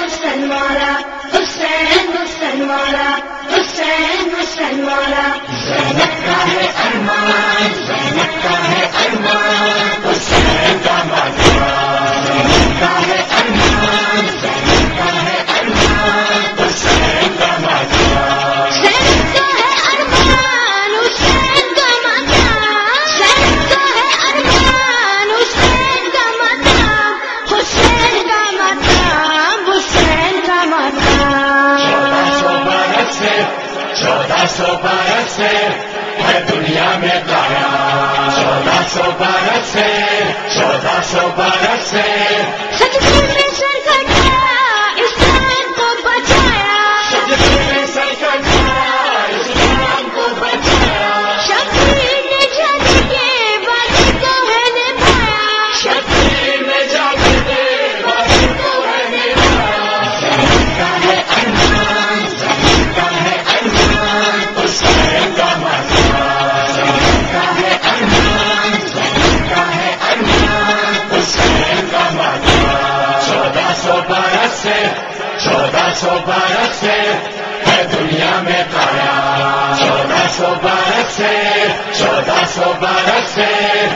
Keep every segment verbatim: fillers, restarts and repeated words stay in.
حسین والا حسین حسین والا حسین حسین والا زینب کا ہے ارمان زینب کا ہے ارمان حسین کا ماتوا زینب کا ہے ارمان زینب کا ہے ارمان حسین کا ماتوا زینب کا ہے ارمان حسین کا ماتوا زینب کا ہے ارمان حسین کا ماتوا حسین کا ماتوا حسین کا ماتوا چودہ سو بارہ سے چودہ سو بارہ سے ہے دنیا میں پایا چودہ سو بارہ سے چودہ سو بارہ سے سجدے میں سر کٹایا اسلام کو بچایا سجدے میں سر کٹایا اسلام کو بچایا شبیر نے جگ کے وعدے کو ہے نبھایا شبیر نے جگ کے وعدے کو ہے نبھایا زینب کا ہے ارمان زینب کا ہے ارمان حسین کا ماتوا زینب کا ہے ارمان زینب کا ہے ارمان حسین کا ماتوا چودہ سو بارہ سے چودہ سو بارہ سے ہے دنیا میں پایا چودہ سو بارہ سے چودہ سو بارہ سے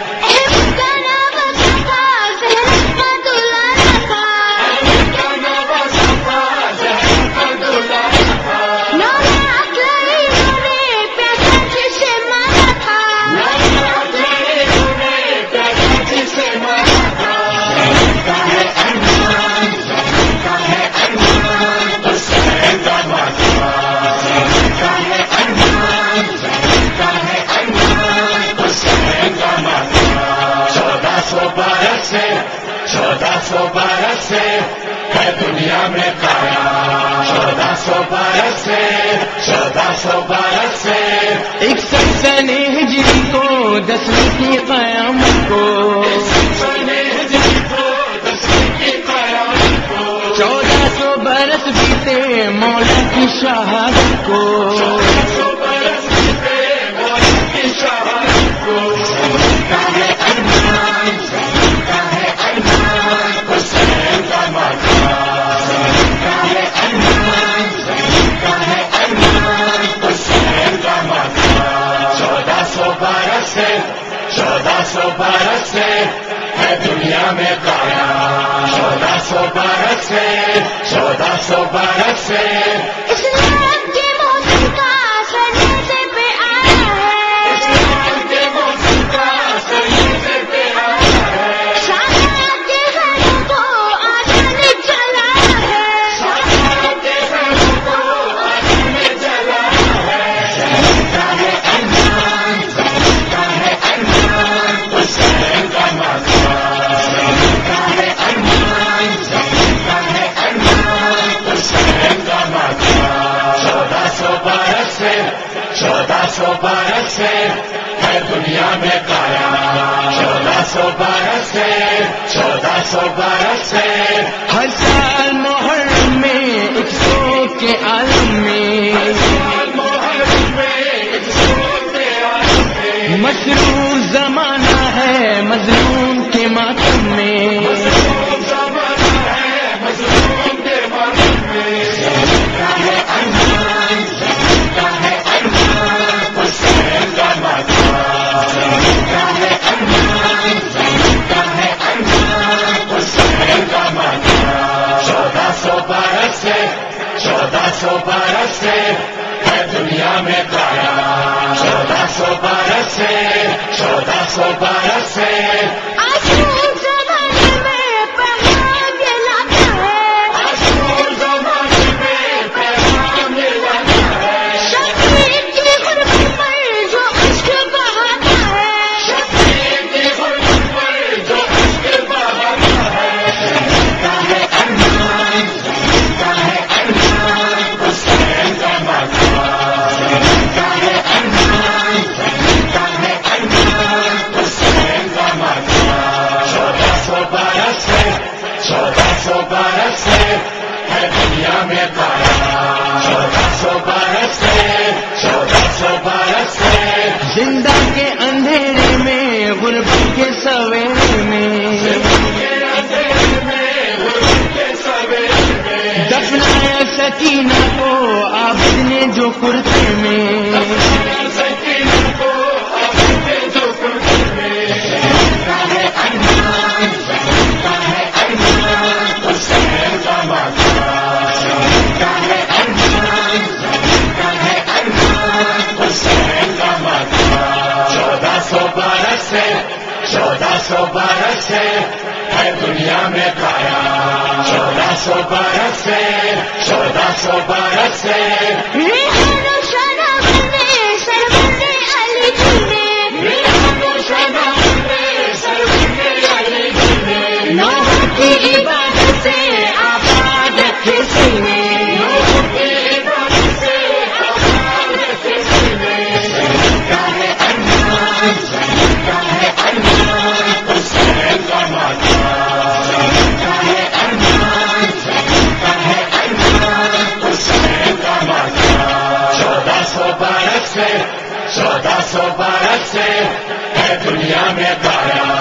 چودہ سو بارہ سے ہے دنیا میں پایا چودہ سو بارہ سے چودہ سو بارہ سے اکسٹھ سن ہجری کو دسویں کی قیامت کو چودہ سو برس بیتے مولا کی شہادت کو چودہ سو بارہ سے ہے دنیا میں پایا چودہ سو بارہ سے چودہ سو بارہ سے اسلام کے موسم کا سجدے پہ آیا ہے اسلام کے موسم کا سجدے پہ آیا ہے شاہد کے گھروں کو آسان چلا ہے شاہد کے گھروں کو آسان چلا ہے زینب کا ہے ارمان زینب کا ہے ارمان حسین کا ماتوا زینب کا ہے ارمان زینب کا ہے ارمان حسین کا ماتوا چودہ سو بارہ سے چودہ سو بارہ سے ہے دنیا میں پایا چودہ سو بارہ سے چودہ سو بارہ سے ہر سال محرم میں ایک سو کے عالم میں مسرور زمانہ ہے مظلوم کے ماتم میں زینب کا ہے ارمان زینب کا ہے ارمان حسین کا ماتوا زینب کا ہے ارمان زینب کا ہے ارمان حسین کا ماتوا چودہ سو بارہ سے چودہ سو بارہ سے ہے دنیا میں پایا چودہ سو بارہ سے چودہ سو بارہ سے زندہ کے اندھیرے میں غربت کے سویرے میں سکینہ کو عابد نے جو کرتے میں سکینہ کو عابد نے جو کرتے میں زینب کا ہے ارمان زینب کا ہے ارمان حسین کا ماتھا زینب کا ہے ارمان زینب کا ہے ارمان حسین کا ماتھا چودہ سو بارہ سے چودہ سو بارہ سے ہے دنیا میں کایا چودہ سو بارہ سے چودہ سو بارہ سے چودہ سو بارہ سے ہے دنیا میں پایا